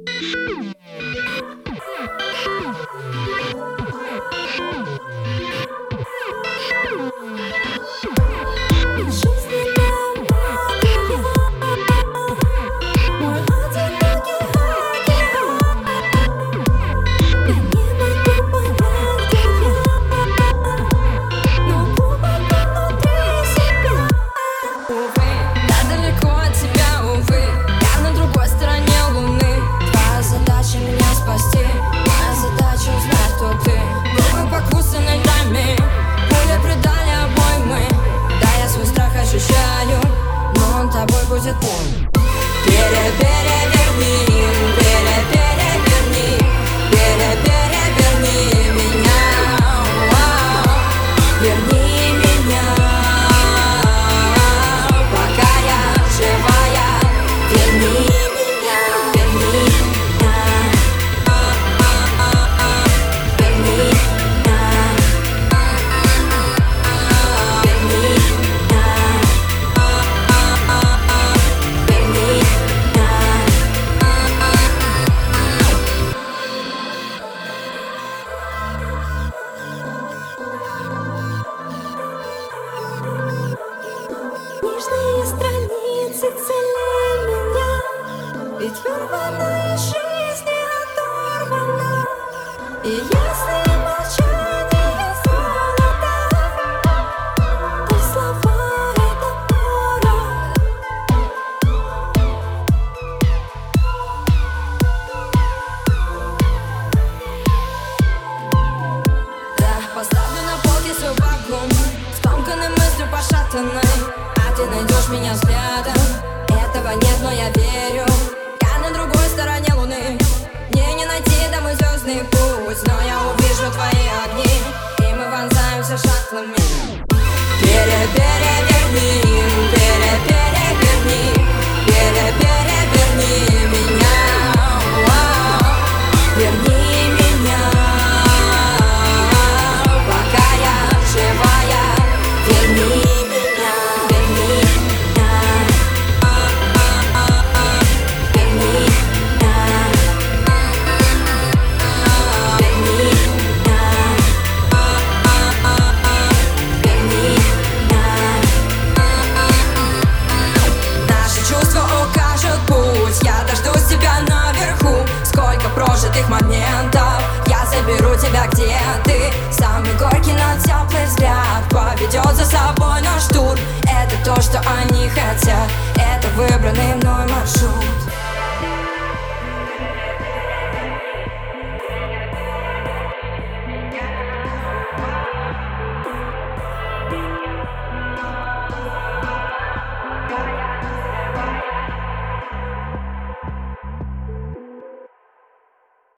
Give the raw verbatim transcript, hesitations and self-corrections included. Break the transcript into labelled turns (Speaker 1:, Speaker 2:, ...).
Speaker 1: Будет он. Пере-переверни, пере-переверни, пере-переверни меня, верни меня, пока я живая, верни меня, верни меня, верни меня, верни
Speaker 2: нежные страницы целей меня, ведь вырвана из жизни оторвана. И если молчание золото, то слова это порох.
Speaker 1: Да, поставлю на полке свой вагон, скомканной мыслью пошатанной. Ты найдешь меня взглядом, этого нет, но я верю. Я на другой стороне луны, мне не найти домой звездный путь, но я увижу твои огни, и мы вонзаемся шаттлами. Пере-переверни, пере-переверни, пере-переверни меня, верни меня, пока я живая, верни. Прожитых моментов я заберу тебя, где ты. Самый горький, но теплый взгляд поведет за собой наш тур. Это то, что они хотят, это выбранный мной маршрут.